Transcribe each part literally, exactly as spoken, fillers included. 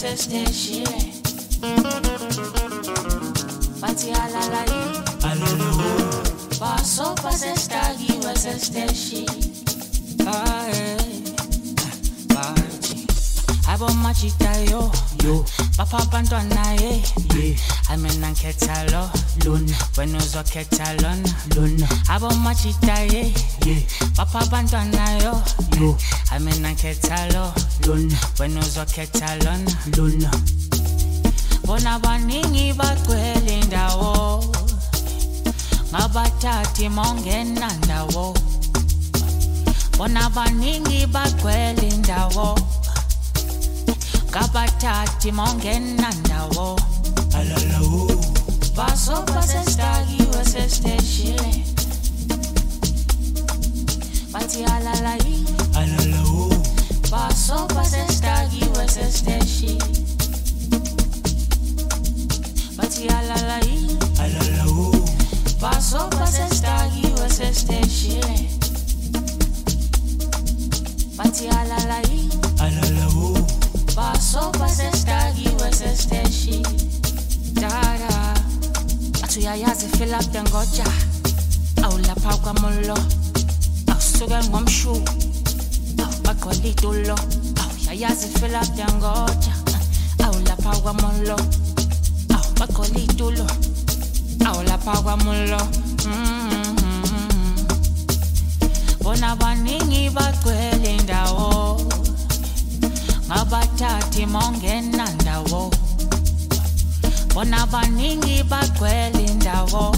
steshile. Pati alalai. Alalo. Paso pase stagi wese steshi. Ae. Party. Abo machita yo. Yo. Papa bantwana ye. Ye. Amena ketalo. Lun. When uzo ketalon. Lun. Abo machita ye. Ye. Papa bantwana yo. Yo. Amena ketalo. Lun. When uzo ketalon. Lun. Bona baningi bagcwele indawo. Ngabathathi mongena ndawo. Bona baningi bagcwele indawo. Ngabathathi mongena ndawo. Alalawo. Paso pase stagi wese steshile. Pati alalai. Alalawo. Paso pase stagi wese steshile. Pati alalai. Alalawo. Paso pase stagi wese steshile. Pati alalai. Alalawo. Paso pase stagi wese steshile. Dada. Atu ya yazi fill up the ngoja. Au la pauka mulo. Au suga ngomshu. Au bakoli dulo. Au ya yazi fill up the ngoja. Au la pauka mulo. Bakoli tulo, au la pagwa mulo. Bona baningi bagcwele indawo. Ngabathathi mongena ndawo. Bona baningi bagcwele indawo.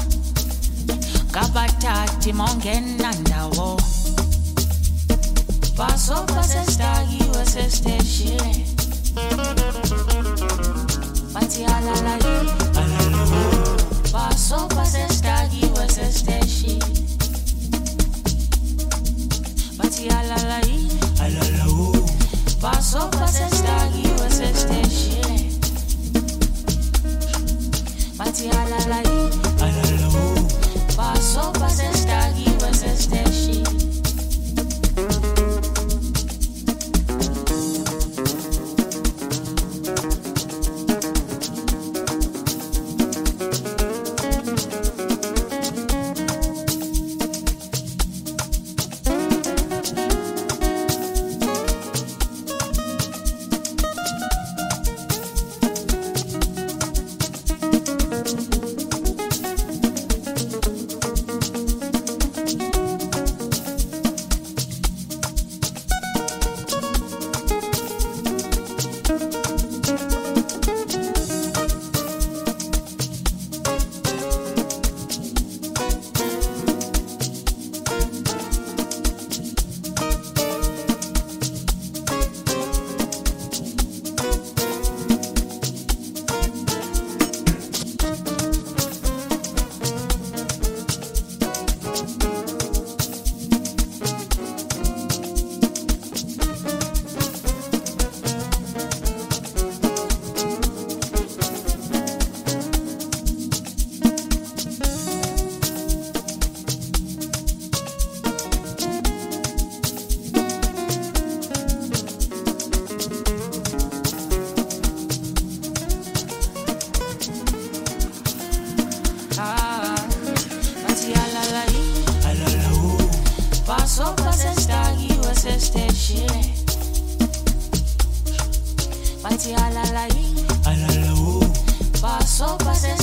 Ngabathathi mongena ndawo. Paso pase stagi wese steshile. Pati alalai. Alalawo. Paso pase stagi wese steshi. Pati alalai. Alalawo. Paso pase stagi wese steshi. Pati alalai. Alalawo. Paso pase stagi wese steshi. Paso pase stagi wese steshile. Pati alalai. Alalawo. Paso pase